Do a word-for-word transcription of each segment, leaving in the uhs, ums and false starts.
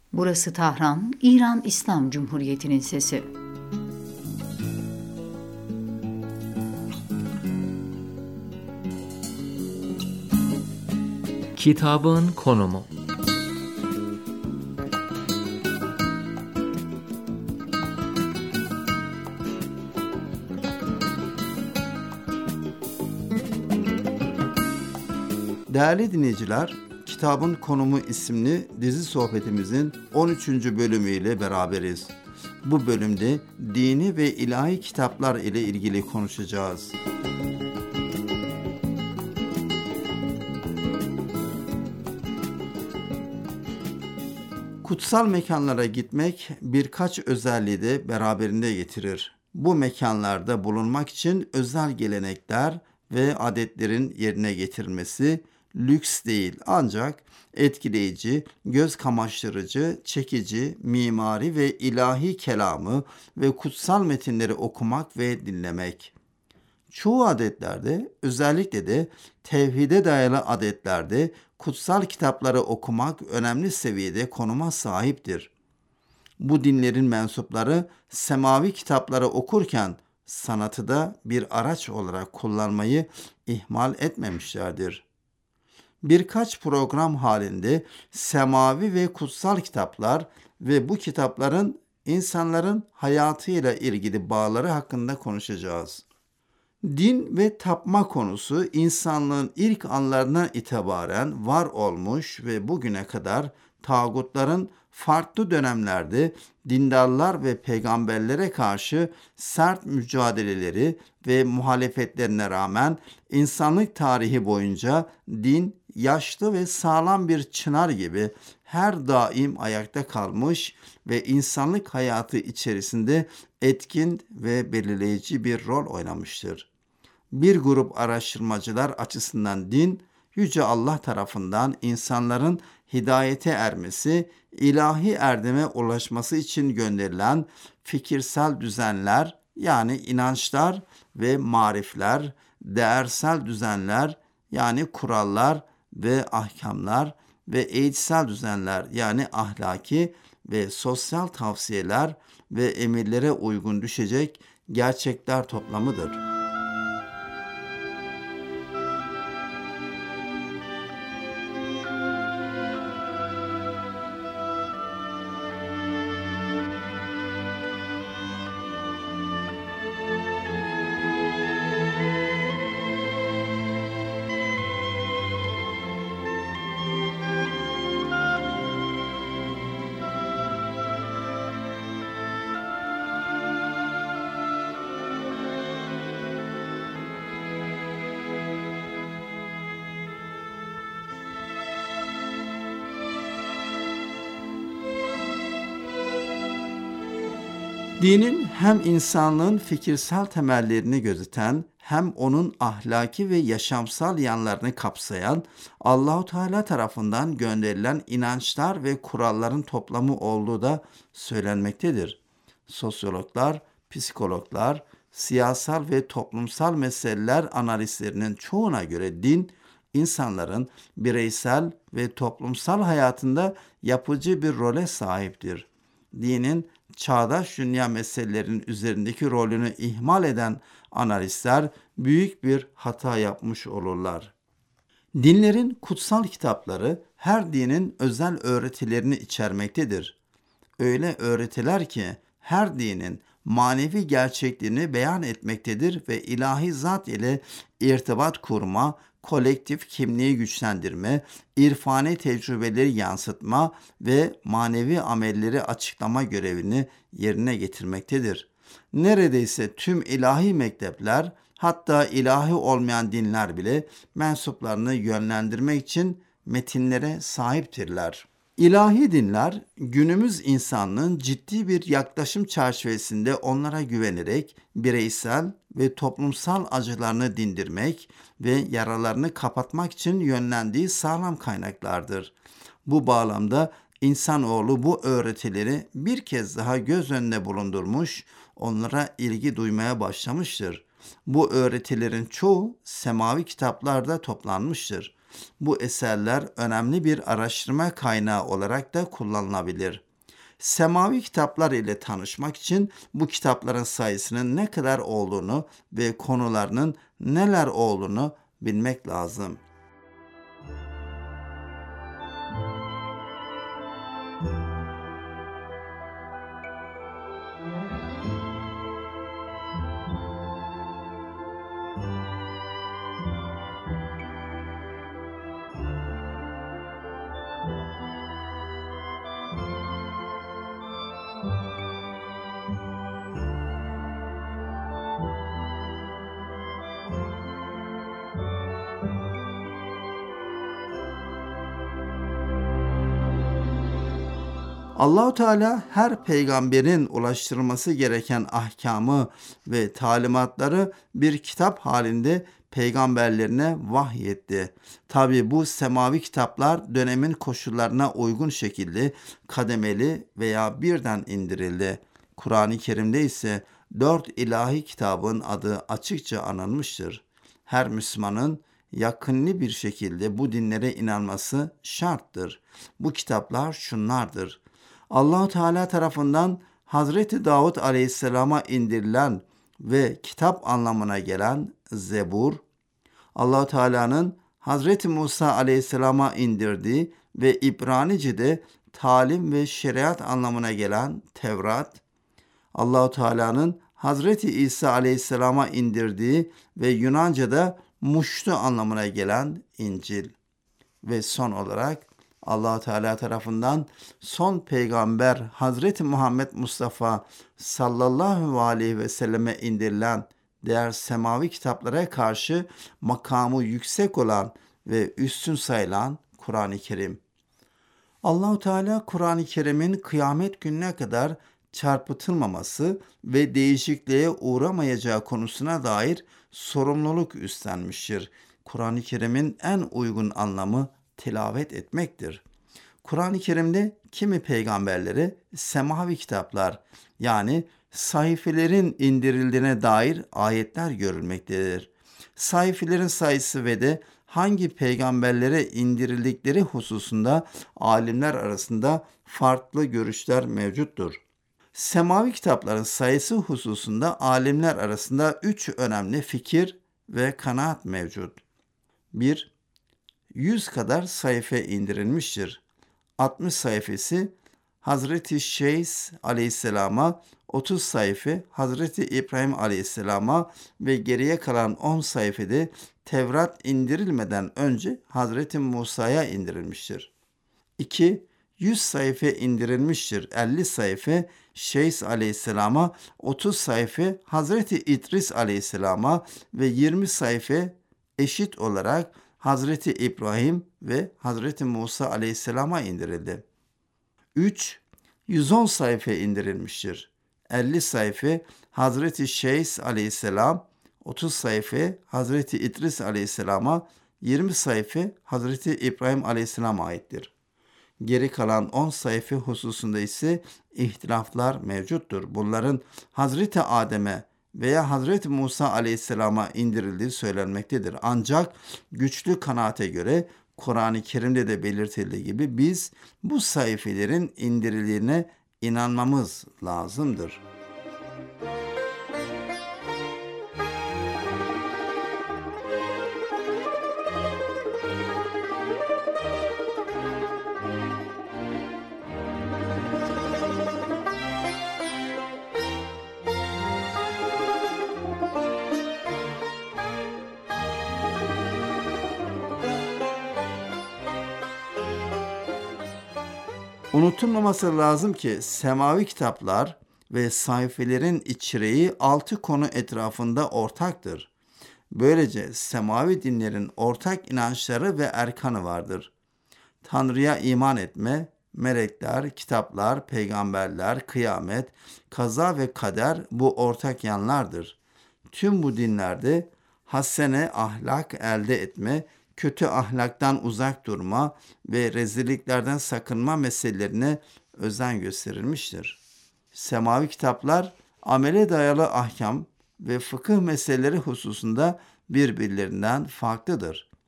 Burası Tahran, İran İslam Cumhuriyeti'nin sesi. Kitabın konumu. Değerli dinleyiciler, Kitabın Konumu isimli dizi sohbetimizin on üçüncü bölümüyle beraberiz. Bu bölümde dini ve ilahi kitaplar ile ilgili konuşacağız. Kutsal mekanlara gitmek birkaç özelliği de beraberinde getirir. Bu mekanlarda bulunmak için özel gelenekler ve adetlerin yerine getirilmesi lüks değil, ancak etkileyici, göz kamaştırıcı, çekici, mimari ve ilahi kelamı ve kutsal metinleri okumak ve dinlemek. Çoğu adetlerde, özellikle de tevhide dayalı adetlerde kutsal kitapları okumak önemli seviyede konuma sahiptir. Bu dinlerin mensupları semavi kitapları okurken sanatı da bir araç olarak kullanmayı ihmal etmemişlerdir. Birkaç program halinde semavi ve kutsal kitaplar ve bu kitapların insanların hayatıyla ilgili bağları hakkında konuşacağız. Din ve tapma konusu insanlığın ilk anlarından itibaren var olmuş ve bugüne kadar tağutların farklı dönemlerde dindarlar ve peygamberlere karşı sert mücadeleleri ve muhalefetlerine rağmen insanlık tarihi boyunca din yaşlı ve sağlam bir çınar gibi her daim ayakta kalmış ve insanlık hayatı içerisinde etkin ve belirleyici bir rol oynamıştır. Bir grup araştırmacılar açısından din, Yüce Allah tarafından insanların hidayete ermesi, ilahi erdeme ulaşması için gönderilen fikirsel düzenler, yani inançlar ve marifler, değersel düzenler, yani kurallar ve ahkamlar ve eğitsel düzenler, yani ahlaki ve sosyal tavsiyeler ve emirlere uygun düşecek gerçekler toplamıdır. Dinin hem insanlığın fikirsel temellerini gözeten hem onun ahlaki ve yaşamsal yanlarını kapsayan Allah-u Teala tarafından gönderilen inançlar ve kuralların toplamı olduğu da söylenmektedir. Sosyologlar, psikologlar, siyasal ve toplumsal meseleler analistlerinin çoğuna göre din, insanların bireysel ve toplumsal hayatında yapıcı bir role sahiptir. Dinin çağdaş dünya meselelerinin üzerindeki rolünü ihmal eden analistler büyük bir hata yapmış olurlar. Dinlerin kutsal kitapları her dinin özel öğretilerini içermektedir. Öyle öğretiler ki her dinin manevi gerçekliğini beyan etmektedir ve ilahi zat ile irtibat kurma, kolektif kimliği güçlendirme, irfani tecrübeleri yansıtma ve manevi amelleri açıklama görevini yerine getirmektedir. Neredeyse tüm ilahi mektepler, hatta ilahi olmayan dinler bile mensuplarını yönlendirmek için metinlere sahiptirler. İlahi dinler günümüz insanlığın ciddi bir yaklaşım çerçevesinde onlara güvenerek bireysel ve toplumsal acılarını dindirmek ve yaralarını kapatmak için yönlendiği sağlam kaynaklardır. Bu bağlamda insanoğlu bu öğretileri bir kez daha göz önüne bulundurmuş, onlara ilgi duymaya başlamıştır. Bu öğretilerin çoğu semavi kitaplarda toplanmıştır. Bu eserler önemli bir araştırma kaynağı olarak da kullanılabilir. Semavi kitaplar ile tanışmak için bu kitapların sayısının ne kadar olduğunu ve konularının neler olduğunu bilmek lazım. Allahu Teala her peygamberin ulaştırılması gereken ahkamı ve talimatları bir kitap halinde peygamberlerine vahyetti. Tabi bu semavi kitaplar dönemin koşullarına uygun şekilde kademeli veya birden indirildi. Kur'an-ı Kerim'de ise dört ilahi kitabın adı açıkça anılmıştır. Her Müslümanın yakınlı bir şekilde bu dinlere inanması şarttır. Bu kitaplar şunlardır: Allah-u Teala tarafından Hazreti Davud Aleyhisselam'a indirilen ve kitap anlamına gelen Zebur, Allah-u Teala'nın Hazreti Musa Aleyhisselam'a indirdiği ve İbranice'de talim ve şeriat anlamına gelen Tevrat, Allah-u Teala'nın Hazreti İsa Aleyhisselam'a indirdiği ve Yunanca'da muştu anlamına gelen İncil ve son olarak Allah-u Teala tarafından son peygamber Hazreti Muhammed Mustafa sallallahu aleyhi ve selleme indirilen diğer semavi kitaplara karşı makamı yüksek olan ve üstün sayılan Kur'an-ı Kerim. Allah-u Teala Kur'an-ı Kerim'in kıyamet gününe kadar çarpıtılmaması ve değişikliğe uğramayacağı konusuna dair sorumluluk üstlenmiştir. Kur'an-ı Kerim'in en uygun anlamı tilavet etmektir. Kur'an-ı Kerim'de kimi peygamberlere semavi kitaplar yani sayfelerin indirildiğine dair ayetler görülmektedir. Sayfelerin sayısı ve de hangi peygamberlere indirildikleri hususunda alimler arasında farklı görüşler mevcuttur. Semavi kitapların sayısı hususunda alimler arasında üç önemli fikir ve kanaat mevcut. bir yüz kadar sayfa indirilmiştir. altmış sayfası Hazreti Şeys Aleyhisselam'a, otuz sayfa Hazreti İbrahim Aleyhisselam'a ve geriye kalan on sayfada Tevrat indirilmeden önce Hazreti Musa'ya indirilmiştir. iki yüz sayfa indirilmiştir. elli sayfa Şeys Aleyhisselam'a, otuz sayfa Hazreti İdris Aleyhisselam'a ve yirmi sayfa eşit olarak Hazreti İbrahim ve Hazreti Musa Aleyhisselam'a indirildi. üç yüz on sayfa indirilmiştir. elli sayfa Hazreti Şeys Aleyhisselam, otuz sayfa Hazreti İdris Aleyhisselam'a, yirmi sayfa Hazreti İbrahim Aleyhisselam'a aittir. Geri kalan on sayfa hususunda ise ihtilaflar mevcuttur. Bunların Hazreti Adem'e veya Hazreti Musa Aleyhisselam'a indirildiği söylenmektedir. Ancak güçlü kanaate göre Kur'an-ı Kerim'de de belirtildiği gibi biz bu sayfelerin indirildiğine inanmamız lazımdır. Unutulmaması lazım ki semavi kitaplar ve sayfelerin içeriği altı konu etrafında ortaktır. Böylece semavi dinlerin ortak inançları ve erkanı vardır. Tanrı'ya iman etme, melekler, kitaplar, peygamberler, kıyamet, kaza ve kader bu ortak yanlardır. Tüm bu dinlerde hasene ahlak elde etme, kötü ahlaktan uzak durma ve rezilliklerden sakınma meselelerine özen gösterilmiştir. Semavi kitaplar amele dayalı ahkam ve fıkıh meseleleri hususunda birbirlerinden farklıdır.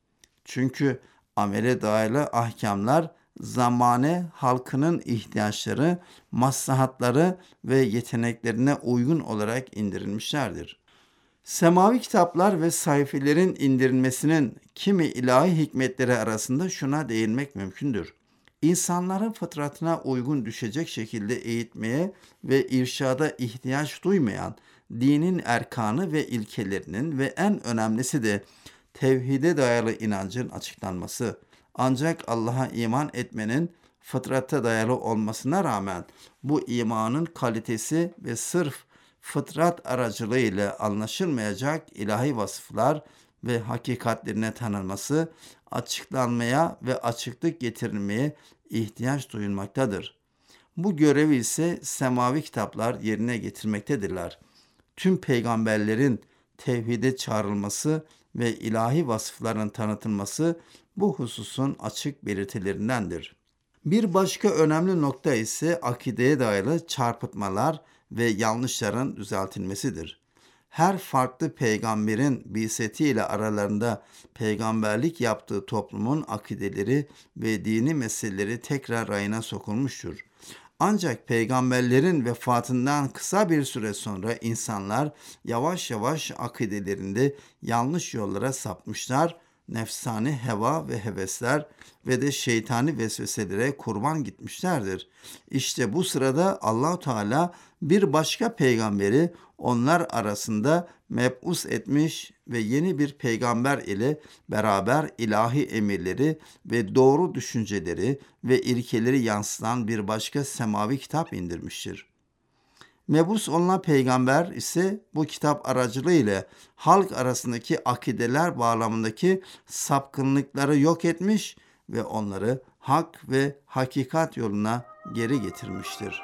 Çünkü amele dayalı ahkamlar zamane halkının ihtiyaçları, maslahatları ve yeteneklerine uygun olarak indirilmişlerdir. Semavi kitaplar ve sayfelerin indirilmesinin kimi ilahi hikmetleri arasında şuna değinmek mümkündür. İnsanların fıtratına uygun düşecek şekilde eğitmeye ve irşada ihtiyaç duymayan dinin erkanı ve ilkelerinin ve en önemlisi de tevhide dayalı inancın açıklanması. Ancak Allah'a iman etmenin fıtrata dayalı olmasına rağmen bu imanın kalitesi ve sırf fıtrat aracılığıyla anlaşılmayacak ilahi vasıflar ve hakikatlerine tanınması, açıklanmaya ve açıklık getirilmeye ihtiyaç duyulmaktadır. Bu görevi ise semavi kitaplar yerine getirmektedirler. Tüm peygamberlerin tevhide çağrılması ve ilahi vasıfların tanıtılması bu hususun açık belirtilerindendir. Bir başka önemli nokta ise akideye dayalı çarpıtmalar ve yanlışların düzeltilmesidir. Her farklı peygamberin bi'setiyle aralarında peygamberlik yaptığı toplumun akideleri ve dini meseleleri tekrar rayına sokulmuştur. Ancak peygamberlerin vefatından kısa bir süre sonra insanlar yavaş yavaş akidelerinde yanlış yollara sapmışlar, nefsani heva ve hevesler ve de şeytani vesveselere kurban gitmişlerdir. İşte bu sırada Allah Teala bir başka peygamberi onlar arasında meb'us etmiş ve yeni bir peygamber ile beraber ilahi emirleri ve doğru düşünceleri ve ilkeleri yansıtan bir başka semavi kitap indirmiştir. Mebus olunan peygamber ise bu kitap aracılığıyla halk arasındaki akideler bağlamındaki sapkınlıkları yok etmiş ve onları hak ve hakikat yoluna geri getirmiştir.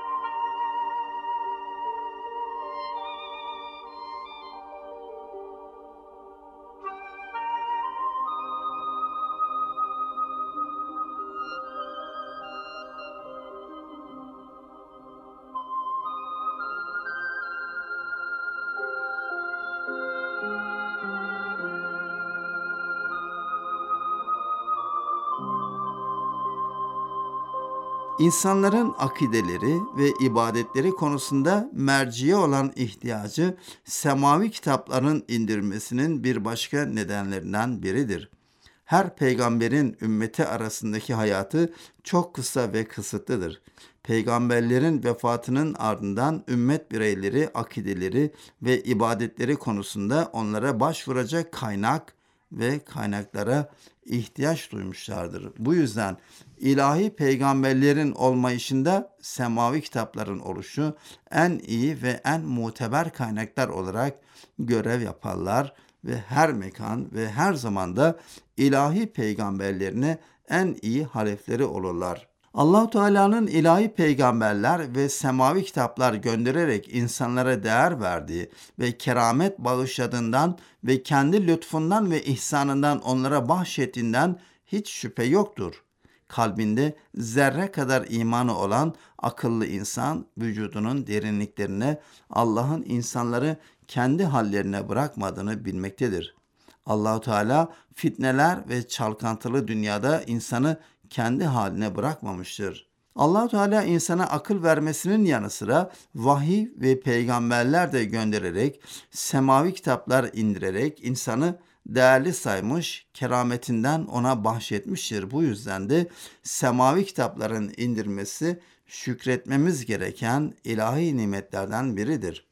İnsanların akideleri ve ibadetleri konusunda merciye olan ihtiyacı semavi kitapların indirilmesinin bir başka nedenlerinden biridir. Her peygamberin ümmeti arasındaki hayatı çok kısa ve kısıtlıdır. Peygamberlerin vefatının ardından ümmet bireyleri akideleri ve ibadetleri konusunda onlara başvuracak kaynak ve kaynaklara ihtiyaç duymuşlardır. Bu yüzden ilahi peygamberlerin olmayışında semavi kitapların oluşu en iyi ve en muteber kaynaklar olarak görev yaparlar ve her mekan ve her zamanda ilahi peygamberlerine en iyi halefleri olurlar. Allah-u Teala'nın ilahi peygamberler ve semavi kitaplar göndererek insanlara değer verdiği ve keramet bağışladığından ve kendi lütfundan ve ihsanından onlara bahşettiğinden hiç şüphe yoktur. Kalbinde zerre kadar imanı olan akıllı insan vücudunun derinliklerine Allah'ın insanları kendi hallerine bırakmadığını bilmektedir. Allah-u Teala fitneler ve çalkantılı dünyada insanı kendi haline bırakmamıştır. Allah-u Teala insana akıl vermesinin yanı sıra vahiy ve peygamberler de göndererek, semavi kitaplar indirerek insanı değerli saymış, kerametinden ona bahşetmiştir. Bu yüzden de semavi kitapların indirmesi şükretmemiz gereken ilahi nimetlerden biridir.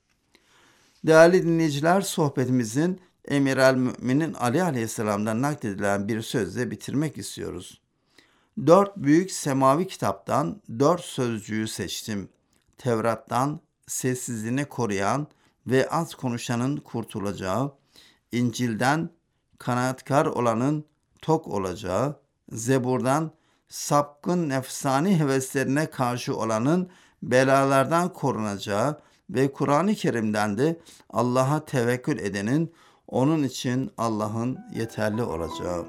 Değerli dinleyiciler, sohbetimizin Emir el-Müminin Ali Aleyhisselam'dan nakledilen bir sözle bitirmek istiyoruz. Dört büyük semavi kitaptan dört sözcüğü seçtim. Tevrat'tan sessizliğini koruyan ve az konuşanın kurtulacağı, İncil'den kanaatkar olanın tok olacağı, Zebur'dan sapkın nefsani heveslerine karşı olanın belalardan korunacağı ve Kur'an-ı Kerim'den de Allah'a tevekkül edenin onun için Allah'ın yeterli olacağı.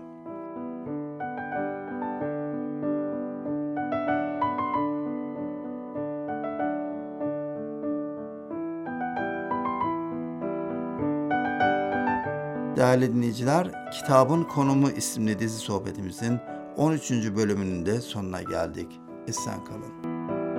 Değerli dinleyiciler, Kitabın Konumu isimli dizi sohbetimizin on üçüncü bölümünün de sonuna geldik. Esen kalın.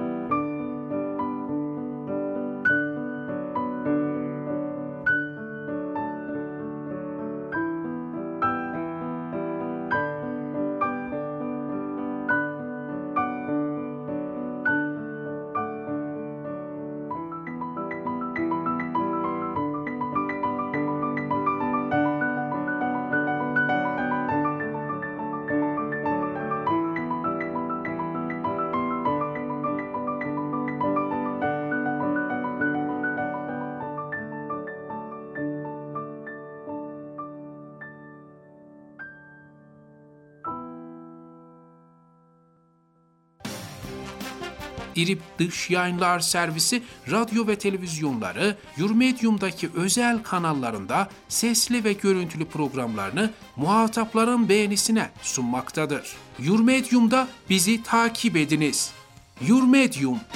İRİP Dış Yayınlar Servisi radyo ve televizyonları Yurmedyum'daki özel kanallarında sesli ve görüntülü programlarını muhatapların beğenisine sunmaktadır. Yurmedyum'da bizi takip ediniz. Yurmedyum